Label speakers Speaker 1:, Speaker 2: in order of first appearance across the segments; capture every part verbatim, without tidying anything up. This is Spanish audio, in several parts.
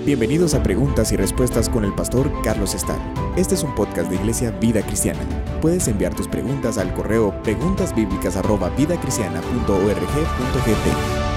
Speaker 1: Bienvenidos a Preguntas y Respuestas con el pastor Carlos Estal. Este es un podcast de Iglesia Vida Cristiana. Puedes enviar tus preguntas al correo preguntasbiblicas arroba vidacristiana punto org punto gt.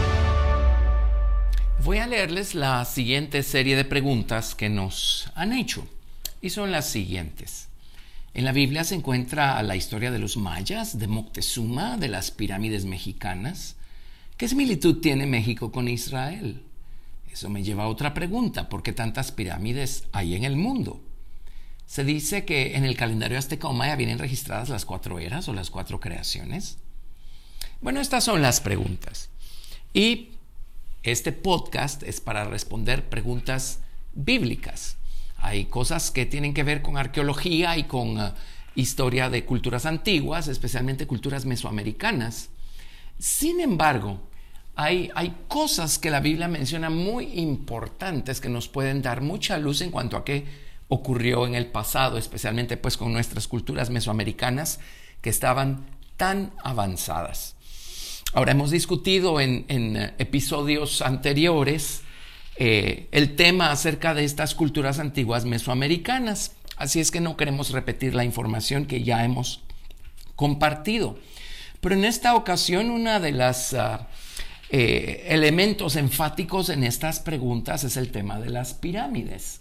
Speaker 2: Voy a leerles la siguiente serie de preguntas que nos han hecho, y son las siguientes. En la Biblia se encuentra la historia de los mayas, de Moctezuma, de las pirámides mexicanas. ¿Qué similitud tiene México con Israel? Eso me lleva a otra pregunta: ¿por qué tantas pirámides hay en el mundo? Se dice que en el calendario azteca o maya vienen registradas las cuatro eras o las cuatro creaciones. Bueno, estas son las preguntas. Y este podcast es para responder preguntas bíblicas. Hay cosas que tienen que ver con arqueología y con uh, historia de culturas antiguas, especialmente culturas mesoamericanas. Sin embargo, Hay, hay cosas que la Biblia menciona muy importantes que nos pueden dar mucha luz en cuanto a qué ocurrió en el pasado, especialmente pues con nuestras culturas mesoamericanas que estaban tan avanzadas. Ahora, hemos discutido en, en episodios anteriores eh, el tema acerca de estas culturas antiguas mesoamericanas, así es que no queremos repetir la información que ya hemos compartido. Pero en esta ocasión, una de las Uh, Eh, elementos enfáticos en estas preguntas es el tema de las pirámides.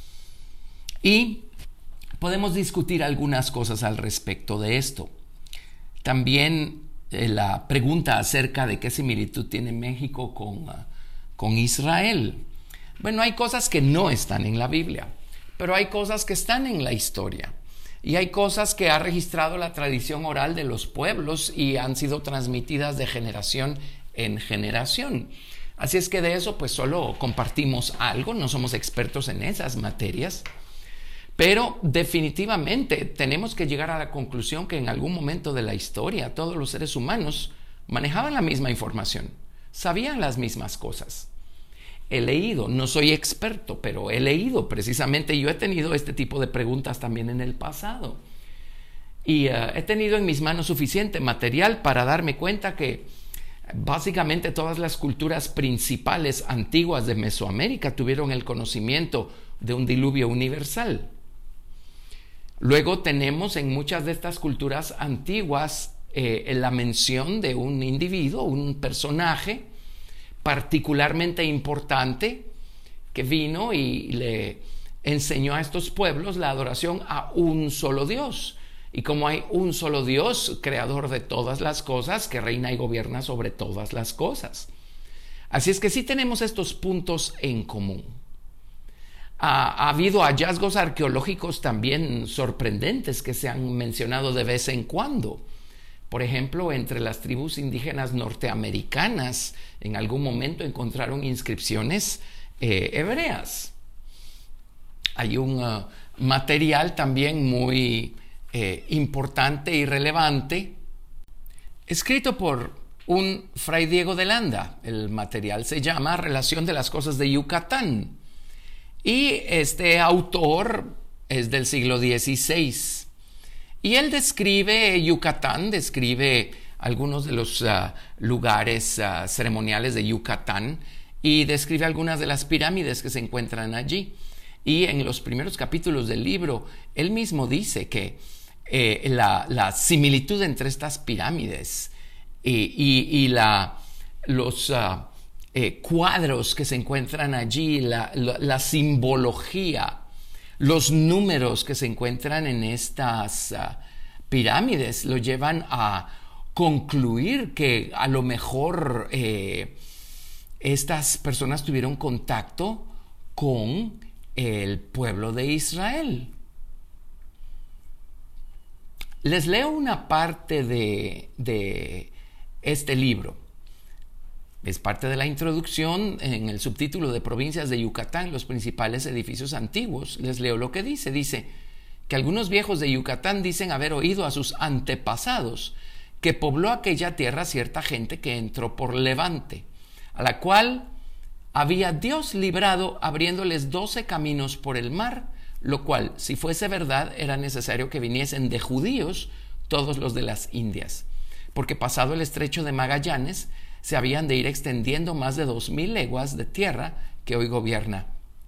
Speaker 2: Y podemos discutir algunas cosas al respecto de esto. También eh, la pregunta acerca de qué similitud tiene México con, uh, con Israel. Bueno, hay cosas que no están en la Biblia, pero hay cosas que están en la historia. Y hay cosas que ha registrado la tradición oral de los pueblos y han sido transmitidas de generación en generación. Así es que de eso pues solo compartimos algo, no somos expertos en esas materias, pero definitivamente tenemos que llegar a la conclusión que en algún momento de la historia todos los seres humanos manejaban la misma información, sabían las mismas cosas. He leído, no soy experto, pero he leído precisamente, yo he tenido este tipo de preguntas también en el pasado, y uh, he tenido en mis manos suficiente material para darme cuenta que básicamente todas las culturas principales antiguas de Mesoamérica tuvieron el conocimiento de un diluvio universal. Luego tenemos en muchas de estas culturas antiguas eh, la mención de un individuo, un personaje particularmente importante que vino y le enseñó a estos pueblos la adoración a un solo Dios. Y como hay un solo Dios, creador de todas las cosas, que reina y gobierna sobre todas las cosas. Así es que sí tenemos estos puntos en común. Ha, ha habido hallazgos arqueológicos también sorprendentes que se han mencionado de vez en cuando. Por ejemplo, entre las tribus indígenas norteamericanas, en algún momento encontraron inscripciones eh, hebreas. Hay un uh, material también muy Eh, importante y relevante, escrito por un fray Diego de Landa. El material se llama Relación de las cosas de Yucatán, y este autor es del siglo dieciséis, y él describe Yucatán, describe algunos de los uh, lugares uh, ceremoniales de Yucatán, y describe algunas de las pirámides que se encuentran allí. Y en los primeros capítulos del libro, él mismo dice que Eh, la, la similitud entre estas pirámides y, y, y la, los uh, eh, cuadros que se encuentran allí, la, la, la simbología, los números que se encuentran en estas uh, pirámides, lo llevan a concluir que a lo mejor eh, estas personas tuvieron contacto con el pueblo de Israel. Les leo una parte de, de este libro. Es parte de la introducción en el subtítulo de Provincias de Yucatán, los principales edificios antiguos. Les leo lo que dice. Dice que algunos viejos de Yucatán dicen haber oído a sus antepasados que pobló aquella tierra cierta gente que entró por Levante, a la cual había Dios librado abriéndoles doce caminos por el mar, lo cual, si fuese verdad, era necesario que viniesen de judíos todos los de las Indias, porque pasado el estrecho de Magallanes, se habían de ir extendiendo más de dos mil leguas de tierra que hoy gobierna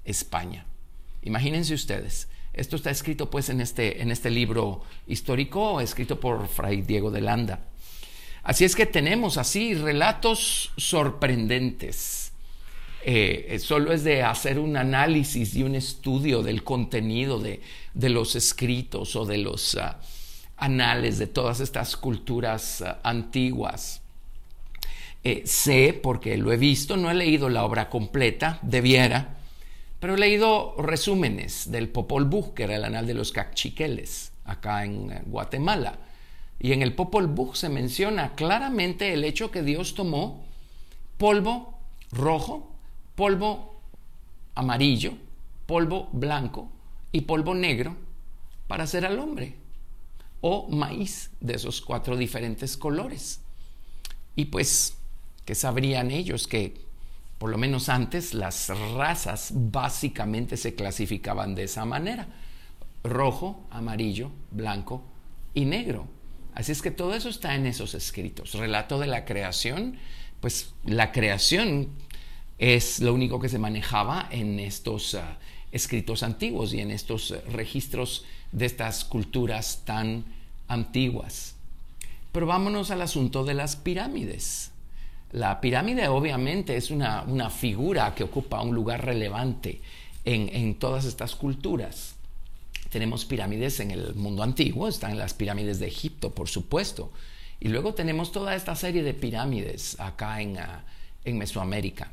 Speaker 2: España. Imagínense ustedes, esto está escrito pues en este, en este libro histórico escrito por Fray Diego de Landa. Así es que tenemos así relatos sorprendentes. Eh, solo es de hacer un análisis y un estudio del contenido de, de los escritos o de los uh, anales de todas estas culturas uh, antiguas. Eh, sé, porque lo he visto, no he leído la obra completa, debiera, pero he leído resúmenes del Popol Vuh, que era el anal de los cachiqueles, acá en uh, Guatemala. Y en el Popol Vuh se menciona claramente el hecho que Dios tomó polvo rojo, polvo amarillo, polvo blanco y polvo negro para hacer al hombre, o maíz de esos cuatro diferentes colores. Y pues, ¿qué sabrían ellos? Que por lo menos antes las razas básicamente se clasificaban de esa manera: rojo, amarillo, blanco y negro. Así es que todo eso está en esos escritos. Relato de la creación, pues la creación es lo único que se manejaba en estos uh, escritos antiguos y en estos uh, registros de estas culturas tan antiguas. Pero vámonos al asunto de las pirámides. La pirámide obviamente es una, una figura que ocupa un lugar relevante en, en todas estas culturas. Tenemos pirámides en el mundo antiguo, están las pirámides de Egipto, por supuesto. Y luego tenemos toda esta serie de pirámides acá en, uh, en Mesoamérica.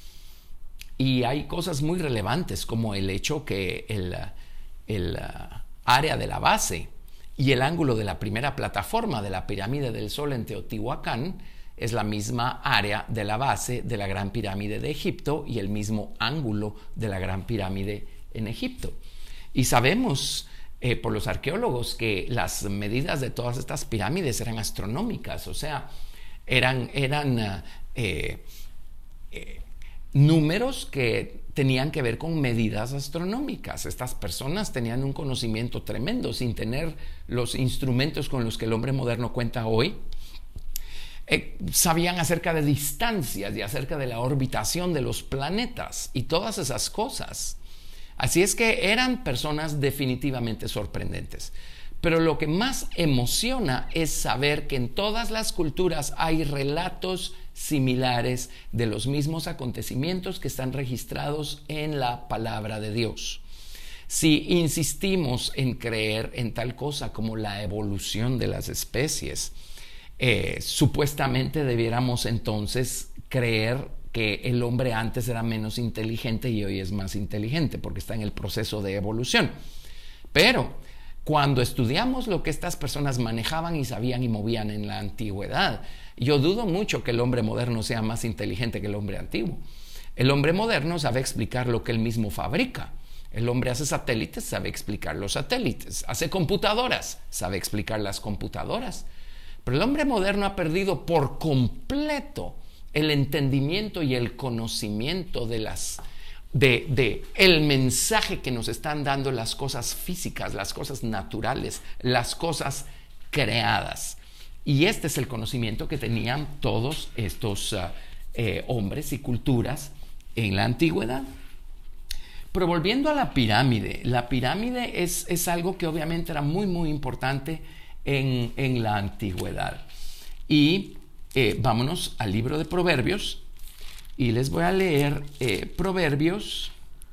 Speaker 2: Y hay cosas muy relevantes, como el hecho que el, el uh, área de la base y el ángulo de la primera plataforma de la pirámide del Sol en Teotihuacán es la misma área de la base de la Gran Pirámide de Egipto y el mismo ángulo de la Gran Pirámide en Egipto. Y sabemos eh, por los arqueólogos que las medidas de todas estas pirámides eran astronómicas, o sea, eran, eran uh, eh, eh, números que tenían que ver con medidas astronómicas. Estas personas tenían un conocimiento tremendo sin tener los instrumentos con los que el hombre moderno cuenta hoy. Eh, sabían acerca de distancias y acerca de la orbitación de los planetas y todas esas cosas. Así es que eran personas definitivamente sorprendentes. Pero lo que más emociona es saber que en todas las culturas hay relatos similares de los mismos acontecimientos que están registrados en la palabra de Dios. Si insistimos en creer en tal cosa como la evolución de las especies, eh, supuestamente debiéramos entonces creer que el hombre antes era menos inteligente y hoy es más inteligente porque está en el proceso de evolución. Pero cuando estudiamos lo que estas personas manejaban y sabían y movían en la antigüedad, yo dudo mucho que el hombre moderno sea más inteligente que el hombre antiguo. El hombre moderno sabe explicar lo que él mismo fabrica. El hombre hace satélites, sabe explicar los satélites. Hace computadoras, sabe explicar las computadoras. Pero el hombre moderno ha perdido por completo el entendimiento y el conocimiento de las de, de el mensaje que nos están dando las cosas físicas, las cosas naturales, las cosas creadas. Y este es el conocimiento que tenían todos estos uh, eh, hombres y culturas en la antigüedad. Pero volviendo a la pirámide, la pirámide es, es algo que obviamente era muy muy importante en, en la antigüedad. Y Eh, vámonos al libro de Proverbios y les voy a leer eh, Proverbios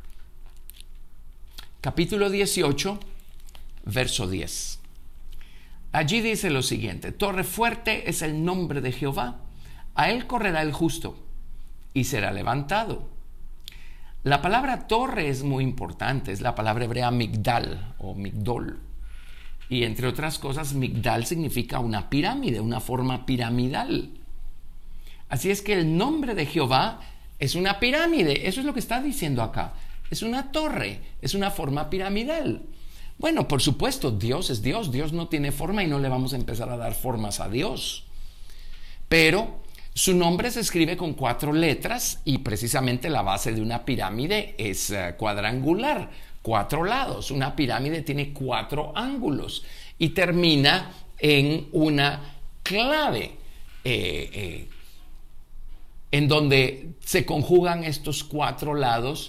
Speaker 2: capítulo dieciocho verso diez. Allí dice lo siguiente: torre fuerte es el nombre de Jehová, a él correrá el justo y será levantado. La palabra torre es muy importante, es la palabra hebrea migdal o migdol. Y entre otras cosas, migdal significa una pirámide, una forma piramidal. Así es que el nombre de Jehová es una pirámide. Eso es lo que está diciendo acá. Es una torre, es una forma piramidal. Bueno, por supuesto, Dios es Dios. Dios no tiene forma y no le vamos a empezar a dar formas a Dios. Pero su nombre se escribe con cuatro letras y precisamente la base de una pirámide es uh, cuadrangular. Cuatro lados. Una pirámide tiene cuatro ángulos y termina en una clave eh, eh, en donde se conjugan estos cuatro lados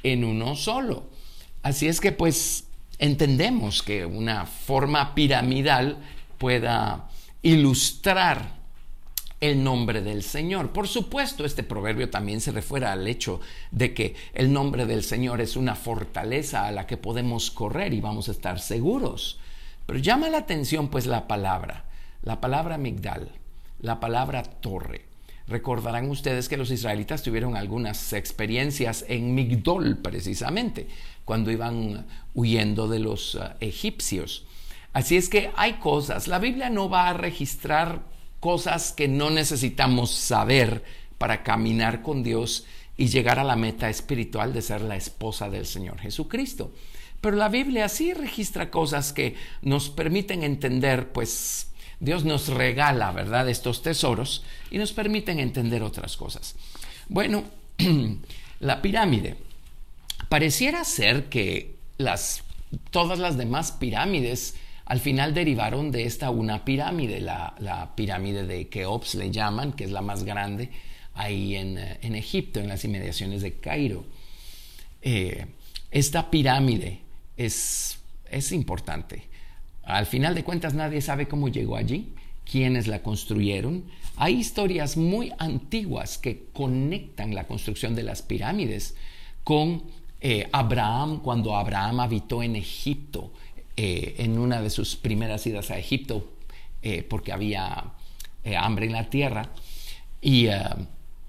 Speaker 2: en uno solo. Así es que pues entendemos que una forma piramidal pueda ilustrar el nombre del Señor. Por supuesto, este proverbio también se refiere al hecho de que el nombre del Señor es una fortaleza a la que podemos correr y vamos a estar seguros. Pero llama la atención pues la palabra, la palabra Migdal, la palabra torre. Recordarán ustedes que los israelitas tuvieron algunas experiencias en Migdol precisamente, cuando iban huyendo de los uh, egipcios. Así es que hay cosas, la Biblia no va a registrar cosas que no necesitamos saber para caminar con Dios y llegar a la meta espiritual de ser la esposa del Señor Jesucristo. Pero la Biblia sí registra cosas que nos permiten entender, pues Dios nos regala, ¿verdad?, estos tesoros y nos permiten entender otras cosas. Bueno, la pirámide. Pareciera ser que las, todas las demás pirámides al final derivaron de esta una pirámide, la, la pirámide de Keops le llaman, que es la más grande ahí en, en Egipto, en las inmediaciones de Cairo. Eh, esta pirámide es, es importante. Al final de cuentas nadie sabe cómo llegó allí, quiénes la construyeron. Hay historias muy antiguas que conectan la construcción de las pirámides con eh, Abraham, cuando Abraham habitó en Egipto, eh, en una de sus primeras idas a Egipto, eh, porque había eh, hambre en la tierra, y, uh,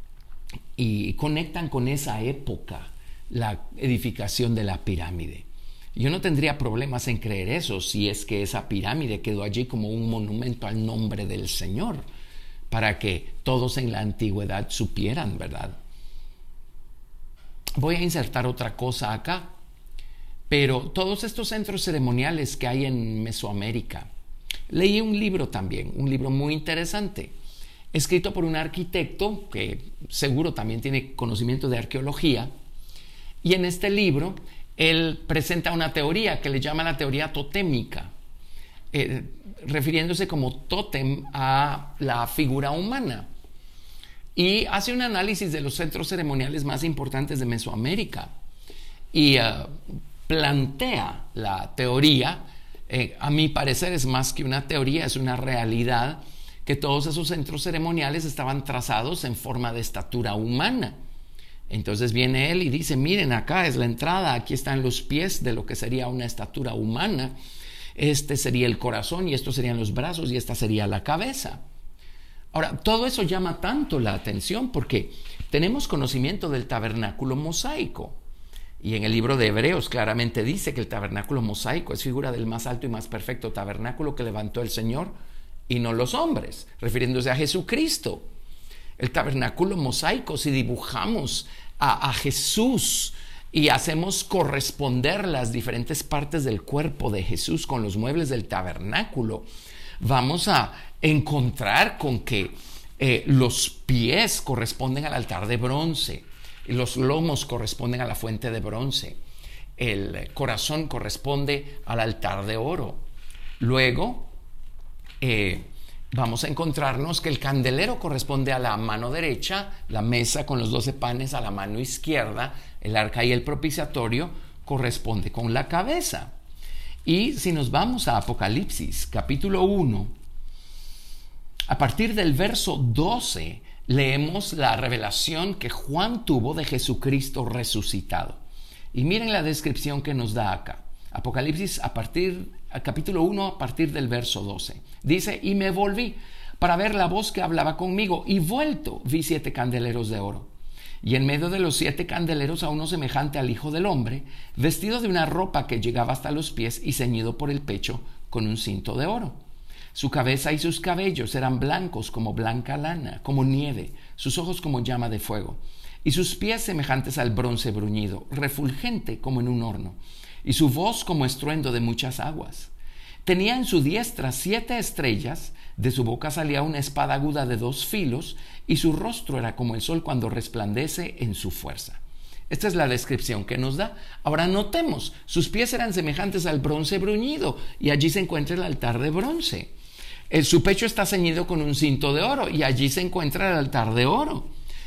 Speaker 2: y conectan con esa época la edificación de la pirámide. Yo no tendría problemas en creer eso si es que esa pirámide quedó allí como un monumento al nombre del Señor, para que todos en la antigüedad supieran, ¿verdad? Voy a insertar otra cosa acá, pero todos estos centros ceremoniales que hay en Mesoamérica, leí un libro también, un libro muy interesante, escrito por un arquitecto que seguro también tiene conocimiento de arqueología, y en este libro él presenta una teoría que le llama la teoría totémica, eh, refiriéndose como tótem a la figura humana. Y hace un análisis de los centros ceremoniales más importantes de Mesoamérica. Y uh, plantea la teoría, eh, a mi parecer es más que una teoría, es una realidad, que todos esos centros ceremoniales estaban trazados en forma de estatura humana. Entonces viene él y dice, miren, acá es la entrada, aquí están los pies de lo que sería una estatura humana, este sería el corazón y estos serían los brazos y esta sería la cabeza. Ahora, todo eso llama tanto la atención porque tenemos conocimiento del tabernáculo mosaico. Y en el libro de Hebreos claramente dice que el tabernáculo mosaico es figura del más alto y más perfecto tabernáculo que levantó el Señor y no los hombres, refiriéndose a Jesucristo. El tabernáculo mosaico, si dibujamos a, a Jesús y hacemos corresponder las diferentes partes del cuerpo de Jesús con los muebles del tabernáculo, vamos a encontrar con que eh, los pies corresponden al altar de bronce, y los lomos corresponden a la fuente de bronce, el corazón corresponde al altar de oro. Luego eh, vamos a encontrarnos que el candelero corresponde a la mano derecha, la mesa con los doce panes a la mano izquierda, el arca y el propiciatorio corresponde con la cabeza. Y si nos vamos a Apocalipsis, capítulo uno, a partir del verso doce, leemos la revelación que Juan tuvo de Jesucristo resucitado. Y miren la descripción que nos da acá. Apocalipsis, a partir, capítulo uno, a partir del verso doce. Dice, y me volví para ver la voz que hablaba conmigo, y vuelto vi siete candeleros de oro. Y en medio de los siete candeleros a uno semejante al Hijo del Hombre, vestido de una ropa que llegaba hasta los pies y ceñido por el pecho con un cinto de oro. Su cabeza y sus cabellos eran blancos como blanca lana, como nieve, sus ojos como llama de fuego, y sus pies semejantes al bronce bruñido, refulgente como en un horno, y su voz como estruendo de muchas aguas. Tenía en su diestra siete estrellas, de su boca salía una espada aguda de dos filos, y su rostro era como el sol cuando resplandece en su fuerza. Esta es la descripción que nos da. Ahora notemos, sus pies eran semejantes al bronce bruñido, y allí se encuentra el altar de bronce. El, su pecho está ceñido con un cinto de oro, y allí se encuentra el altar de oro.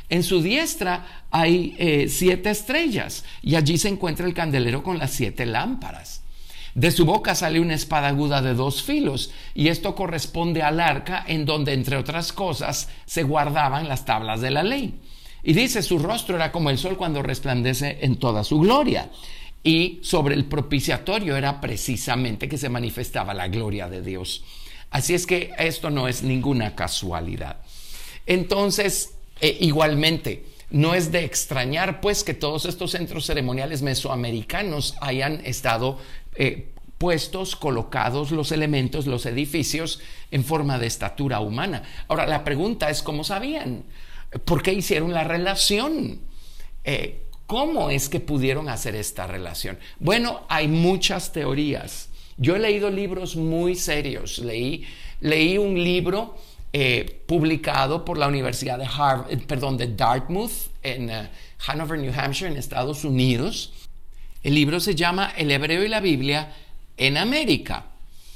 Speaker 2: En su diestra hay eh, siete estrellas y allí se encuentra el candelero con las siete lámparas. De su boca sale una espada aguda de dos filos y esto corresponde al arca en donde, entre otras cosas, se guardaban las tablas de la ley. Y dice, su rostro era como el sol cuando resplandece en toda su gloria. Y sobre el propiciatorio era precisamente que se manifestaba la gloria de Dios. Así es que esto no es ninguna casualidad. Entonces, eh, igualmente, no es de extrañar pues que todos estos centros ceremoniales mesoamericanos hayan estado eh, puestos, colocados los elementos, los edificios en forma de estatura humana. Ahora, la pregunta es ¿cómo sabían? ¿Por qué hicieron la relación? Eh, ¿Cómo es que pudieron hacer esta relación? Bueno, hay muchas teorías. Yo he leído libros muy serios. Leí, leí un libro eh, publicado por la Universidad de Harvard, eh, perdón, de Dartmouth en uh, Hanover, New Hampshire, en Estados Unidos. El libro se llama El Hebreo y la Biblia en América,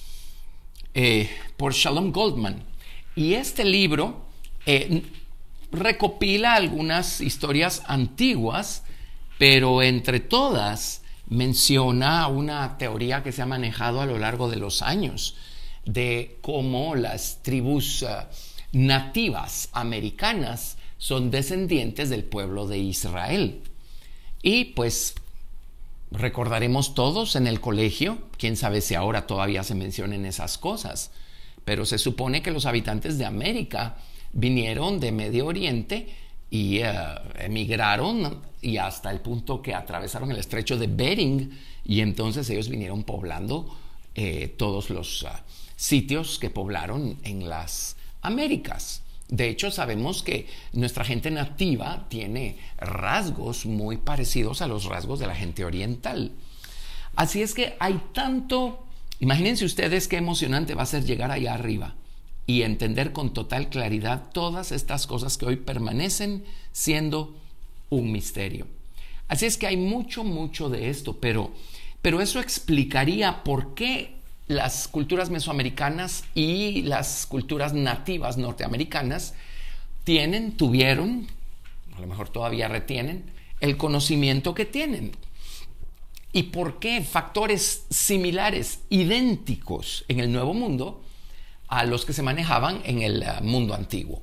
Speaker 2: eh, por Shalom Goldman. Y este libro eh, recopila algunas historias antiguas, pero entre todas menciona una teoría que se ha manejado a lo largo de los años de cómo las tribus uh, nativas americanas son descendientes del pueblo de Israel. Y pues recordaremos todos en el colegio, quién sabe si ahora todavía se mencionan esas cosas, pero se supone que los habitantes de América vinieron de Medio Oriente y uh, emigraron y hasta el punto que atravesaron el estrecho de Bering y entonces ellos vinieron poblando eh, todos los uh, sitios que poblaron en las Américas. De hecho, sabemos que nuestra gente nativa tiene rasgos muy parecidos a los rasgos de la gente oriental. Así es que hay tanto, imagínense ustedes qué emocionante va a ser llegar allá arriba y entender con total claridad todas estas cosas que hoy permanecen siendo un misterio. Así es que hay mucho, mucho de esto, pero, pero eso explicaría por qué las culturas mesoamericanas y las culturas nativas norteamericanas tienen, tuvieron, a lo mejor todavía retienen, el conocimiento que tienen. ¿Y por qué factores similares, idénticos en el Nuevo Mundo a los que se manejaban en el mundo antiguo?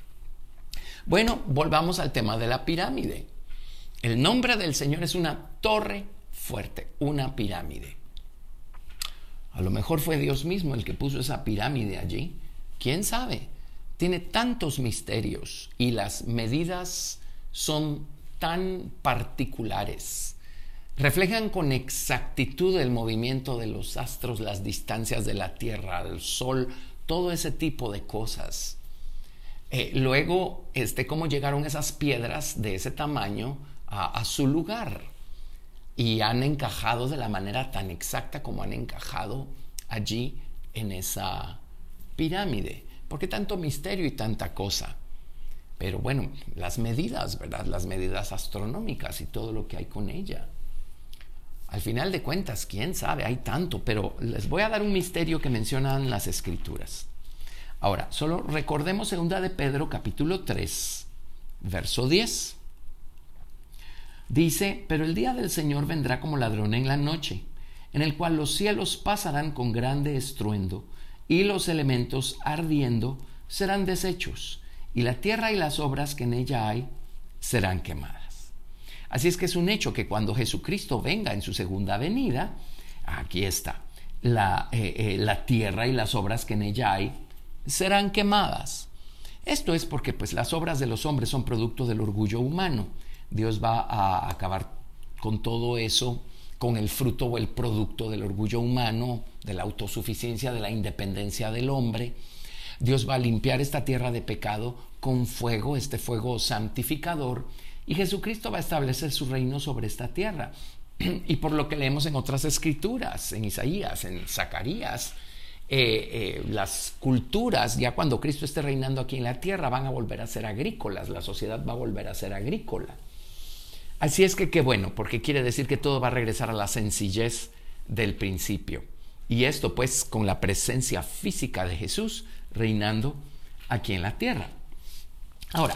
Speaker 2: Bueno, volvamos al tema de la pirámide. El nombre del Señor es una torre fuerte, una pirámide. A lo mejor fue Dios mismo el que puso esa pirámide allí. ¿Quién sabe? Tiene tantos misterios y las medidas son tan particulares. Reflejan con exactitud el movimiento de los astros, las distancias de la Tierra al Sol, todo ese tipo de cosas. Eh, luego, este, cómo llegaron esas piedras de ese tamaño a, a su lugar. Y han encajado de la manera tan exacta como han encajado allí en esa pirámide. ¿Por qué tanto misterio y tanta cosa? Pero bueno, las medidas, ¿verdad? Las medidas astronómicas y todo lo que hay con ella. Al final de cuentas, quién sabe, hay tanto, pero les voy a dar un misterio que mencionan las Escrituras. Ahora, solo recordemos segunda de Pedro, capítulo tres, verso diez. Dice, pero el día del Señor vendrá como ladrón en la noche, en el cual los cielos pasarán con grande estruendo, y los elementos ardiendo serán deshechos, y la tierra y las obras que en ella hay serán quemadas. Así es que es un hecho que cuando Jesucristo venga en su segunda venida, aquí está, la, eh, eh, la tierra y las obras que en ella hay serán quemadas. Esto es porque pues, las obras de los hombres son producto del orgullo humano. Dios va a acabar con todo eso, con el fruto o el producto del orgullo humano, de la autosuficiencia, de la independencia del hombre. Dios va a limpiar esta tierra de pecado con fuego, este fuego santificador, y Jesucristo va a establecer su reino sobre esta tierra. Y por lo que leemos en otras escrituras, en Isaías, en Zacarías, eh, eh, las culturas, ya cuando Cristo esté reinando aquí en la tierra, van a volver a ser agrícolas, la sociedad va a volver a ser agrícola. Así es que qué bueno, porque quiere decir que todo va a regresar a la sencillez del principio. Y esto pues con la presencia física de Jesús reinando aquí en la tierra. Ahora,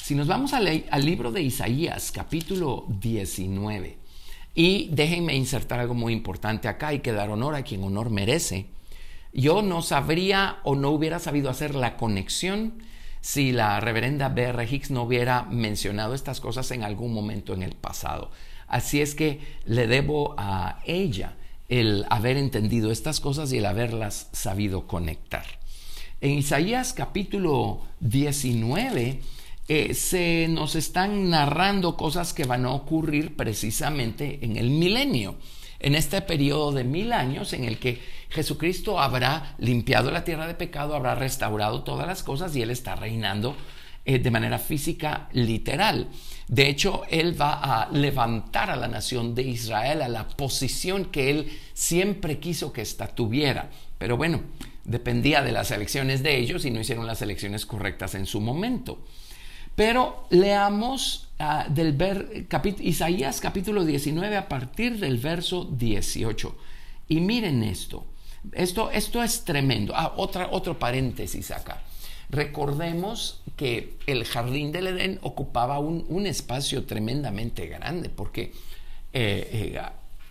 Speaker 2: Si nos vamos al, al libro de Isaías, capítulo diecinueve, y déjenme insertar algo muy importante acá, hay que dar honor a quien honor merece. Yo no sabría o no hubiera sabido hacer la conexión si la reverenda B R Hicks no hubiera mencionado estas cosas en algún momento en el pasado. Así es que le debo a ella el haber entendido estas cosas y el haberlas sabido conectar. En Isaías capítulo diecinueve eh, se nos están narrando cosas que van a ocurrir precisamente en el milenio, en este periodo de mil años en el que Jesucristo habrá limpiado la tierra de pecado, habrá restaurado todas las cosas y Él está reinando eh, de manera física, literal. De hecho, Él va a levantar a la nación de Israel a la posición que Él siempre quiso que ésta tuviera. Pero bueno, dependía de las elecciones de ellos y no hicieron las elecciones correctas en su momento. Pero leamos uh, del ver, capit- Isaías capítulo diecinueve a partir del verso dieciocho. Y miren esto. Esto, esto es tremendo. Ah, otra, otro paréntesis acá. Recordemos que el jardín del Edén ocupaba un, un espacio tremendamente grande porque eh, eh,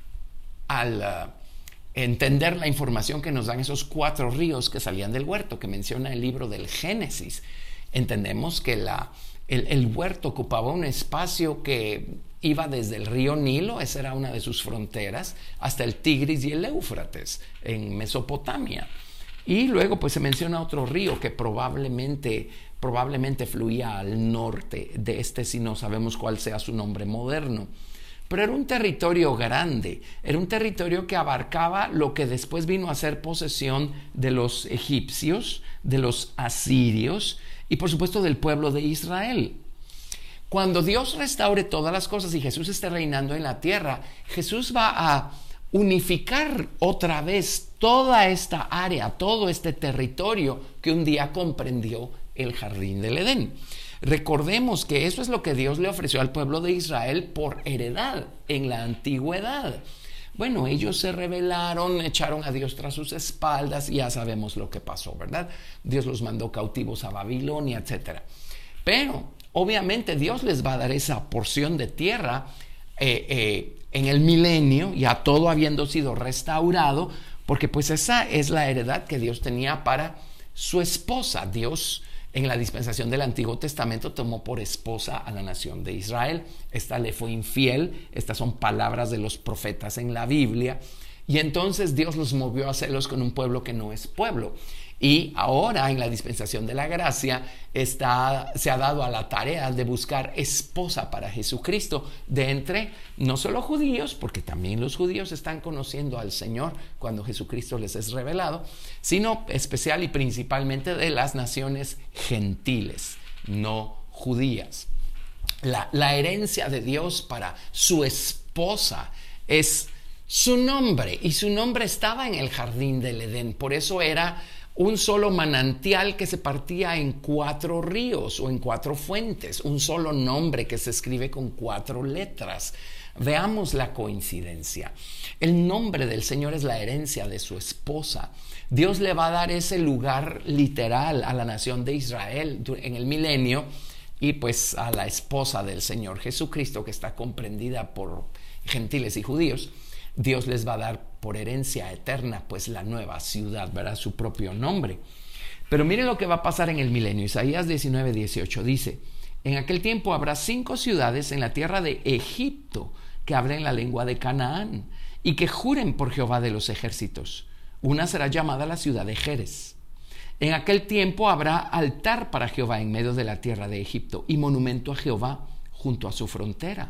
Speaker 2: al uh, entender la información que nos dan esos cuatro ríos que salían del huerto que menciona el libro del Génesis, entendemos que la, el, el huerto ocupaba un espacio que iba desde el río Nilo, esa era una de sus fronteras, hasta el Tigris y el Éufrates en Mesopotamia. Y luego pues se menciona otro río que probablemente, probablemente fluía al norte de este, si no sabemos cuál sea su nombre moderno. Pero era un territorio grande, era un territorio que abarcaba lo que después vino a ser posesión de los egipcios, de los asirios y por supuesto del pueblo de Israel. Cuando Dios restaure todas las cosas y Jesús esté reinando en la tierra, Jesús va a unificar otra vez toda esta área, todo este territorio que un día comprendió el jardín del Edén. Recordemos que eso es lo que Dios le ofreció al pueblo de Israel por heredad en la antigüedad. Bueno, ellos se rebelaron, echaron a Dios tras sus espaldas y ya sabemos lo que pasó, ¿verdad? Dios los mandó cautivos a Babilonia, etcétera. Pero obviamente Dios les va a dar esa porción de tierra eh, eh, en el milenio, ya todo habiendo sido restaurado, porque pues esa es la heredad que Dios tenía para su esposa. Dios en la dispensación del Antiguo Testamento tomó por esposa a la nación de Israel. Esta le fue infiel, estas son palabras de los profetas en la Biblia, y entonces Dios los movió a celos con un pueblo que no es pueblo. Y ahora en la dispensación de la gracia está, se ha dado a la tarea de buscar esposa para Jesucristo de entre no solo judíos, porque también los judíos están conociendo al Señor cuando Jesucristo les es revelado, sino especial y principalmente de las naciones gentiles, no judías. La, la herencia de Dios para su esposa es su nombre, y su nombre estaba en el jardín del Edén. Por eso era un solo manantial que se partía en cuatro ríos o en cuatro fuentes, un solo nombre que se escribe con cuatro letras. Veamos la coincidencia. El nombre del Señor es la herencia de su esposa. Dios le va a dar ese lugar literal a la nación de Israel en el milenio y pues a la esposa del Señor Jesucristo, que está comprendida por gentiles y judíos. Dios les va a dar por herencia eterna pues la nueva ciudad, ¿verdad? Su propio nombre. Pero miren lo que va a pasar en el milenio. Isaías diecinueve dieciocho dice: en aquel tiempo habrá cinco ciudades en la tierra de Egipto que hablen la lengua de Canaán y que juren por Jehová de los ejércitos. Una será llamada la ciudad de Jerez. En aquel tiempo habrá altar para Jehová en medio de la tierra de Egipto y monumento a Jehová junto a su frontera.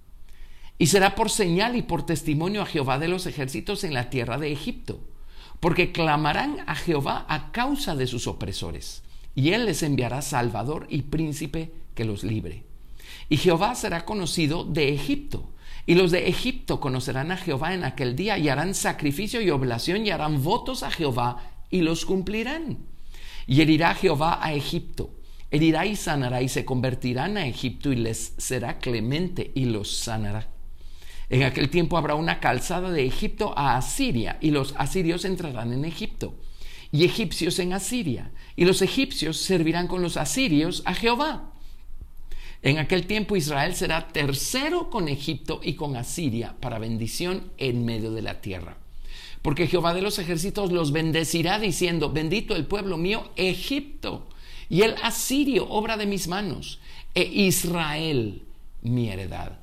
Speaker 2: Y será por señal y por testimonio a Jehová de los ejércitos en la tierra de Egipto, porque clamarán a Jehová a causa de sus opresores, y él les enviará salvador y príncipe que los libre. Y Jehová será conocido de Egipto, y los de Egipto conocerán a Jehová en aquel día, y harán sacrificio y oblación, y harán votos a Jehová, y los cumplirán. Y herirá Jehová a Egipto, herirá y sanará, y se convertirán a Egipto, y les será clemente, y los sanará. En aquel tiempo habrá una calzada de Egipto a Asiria, y los asirios entrarán en Egipto, y egipcios en Asiria, y los egipcios servirán con los asirios a Jehová. En aquel tiempo Israel será tercero con Egipto y con Asiria para bendición en medio de la tierra. Porque Jehová de los ejércitos los bendecirá diciendo: bendito el pueblo mío Egipto, y el asirio, obra de mis manos, e Israel, mi heredad.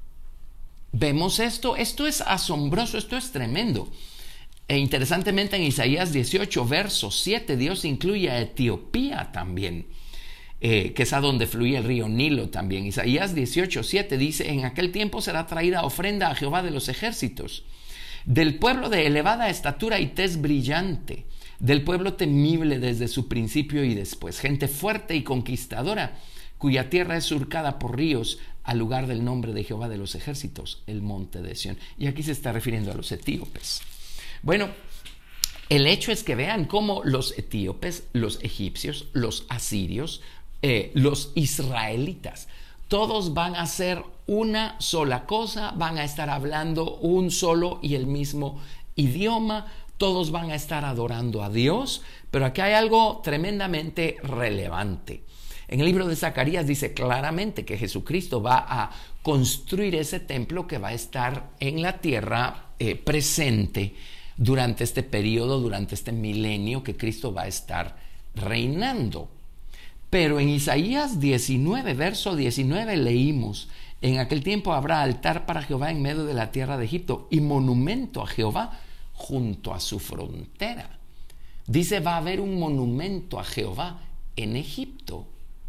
Speaker 2: ¿Vemos esto? Esto es asombroso, esto es tremendo. E interesantemente en Isaías dieciocho, verso siete, Dios incluye a Etiopía también, eh, que es a donde fluye el río Nilo también. Isaías dieciocho, siete dice: en aquel tiempo será traída ofrenda a Jehová de los ejércitos, del pueblo de elevada estatura y tez brillante, del pueblo temible desde su principio y después, gente fuerte y conquistadora, cuya tierra es surcada por ríos, al lugar del nombre de Jehová de los ejércitos, el monte de Sión. Y aquí se está refiriendo a los etíopes. Bueno, el hecho es que vean cómo los etíopes, los egipcios, los asirios, eh, los israelitas, todos van a ser una sola cosa, van a estar hablando un solo y el mismo idioma, todos van a estar adorando a Dios, pero aquí hay algo tremendamente relevante. En el libro de Zacarías dice claramente que Jesucristo va a construir ese templo que va a estar en la tierra eh, presente durante este periodo, durante este milenio que Cristo va a estar reinando. Pero en Isaías diecinueve, verso diecinueve, leímos: en aquel tiempo habrá altar para Jehová en medio de la tierra de Egipto y monumento a Jehová junto a su frontera. Dice, va a haber un monumento a Jehová en Egipto.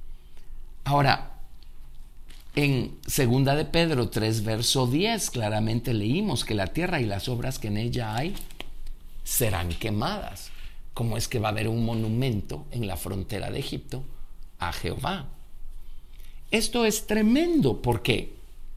Speaker 2: Ahora, en segunda de Pedro tres, verso diez, claramente leímos que la tierra y las obras que en ella hay serán quemadas. ¿Cómo es que va a haber un monumento en la frontera de Egipto a Jehová? Esto es tremendo porque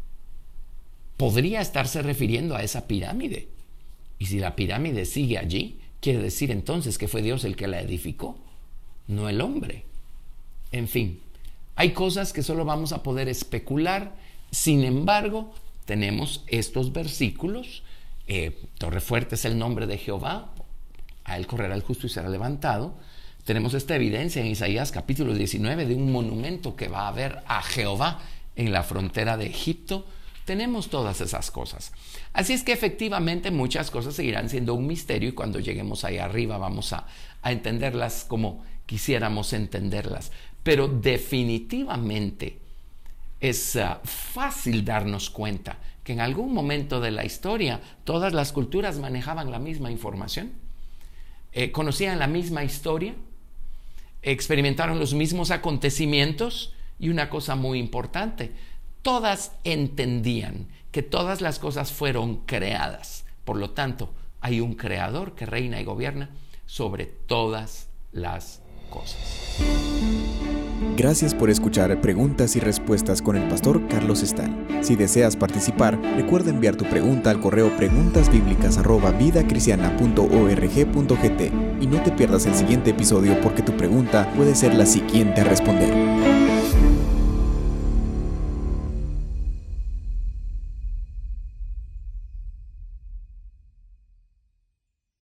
Speaker 2: podría estarse refiriendo a esa pirámide. Y si la pirámide sigue allí, quiere decir entonces que fue Dios el que la edificó, no el hombre. En fin, hay cosas que solo vamos a poder especular. Sin embargo, tenemos estos versículos. Eh, Torre fuerte es el nombre de Jehová, a él correrá el justo y será levantado. Tenemos esta evidencia en Isaías capítulo diecinueve de un monumento que va a haber a Jehová en la frontera de Egipto. Tenemos todas esas cosas. Así es que efectivamente muchas cosas seguirán siendo un misterio y cuando lleguemos ahí arriba vamos a, a entenderlas como quisiéramos entenderlas. Pero definitivamente es uh, fácil darnos cuenta que en algún momento de la historia todas las culturas manejaban la misma información, eh, conocían la misma historia, experimentaron los mismos acontecimientos y una cosa muy importante, todas entendían que todas las cosas fueron creadas. Por lo tanto, hay un creador que reina y gobierna sobre todas las cosas.
Speaker 1: Gracias por escuchar Preguntas y Respuestas con el pastor Carlos Estal. Si deseas participar, recuerda enviar tu pregunta al correo preguntasbiblicas arroba vidacristiana punto org punto gt y no te pierdas el siguiente episodio porque tu pregunta puede ser la siguiente a responder.